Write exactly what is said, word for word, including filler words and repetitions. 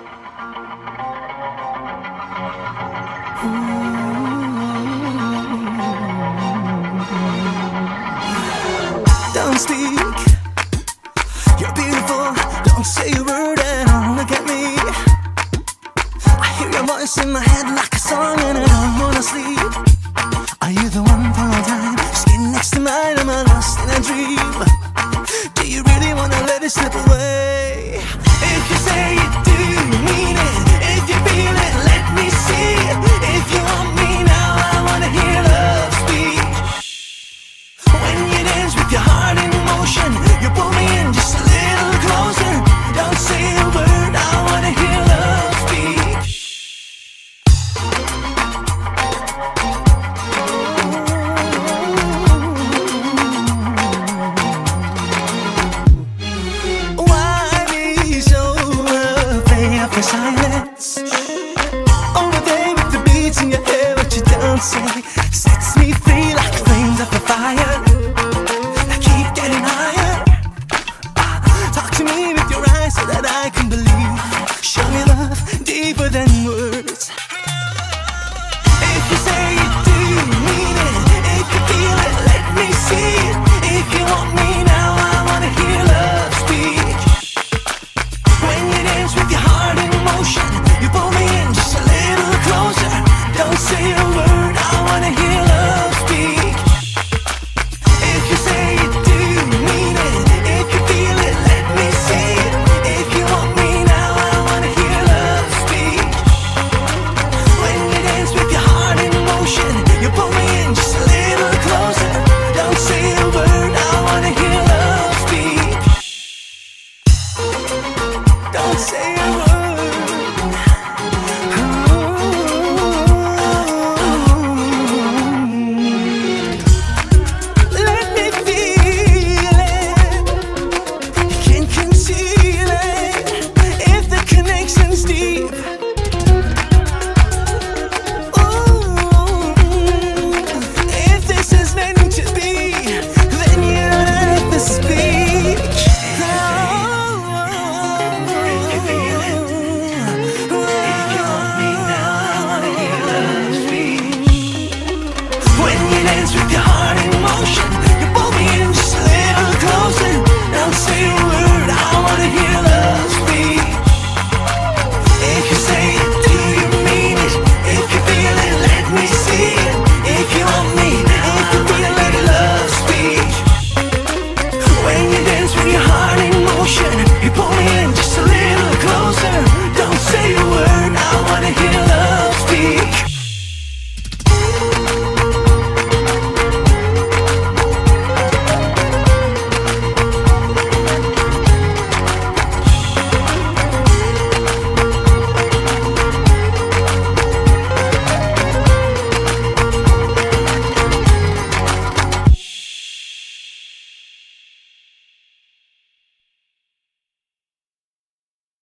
Don't speak, you're beautiful, don't say a word and look at me. I hear your voice in my head like a song and I don't wanna sleep. Are you the one for all time? Skin next to mine, am I lost in a dream? Do you really wanna let it slip away? If you say it, do you mean it? If you feel it, let me see it. If you want me now, I wanna hear love speak. When you dance with your heart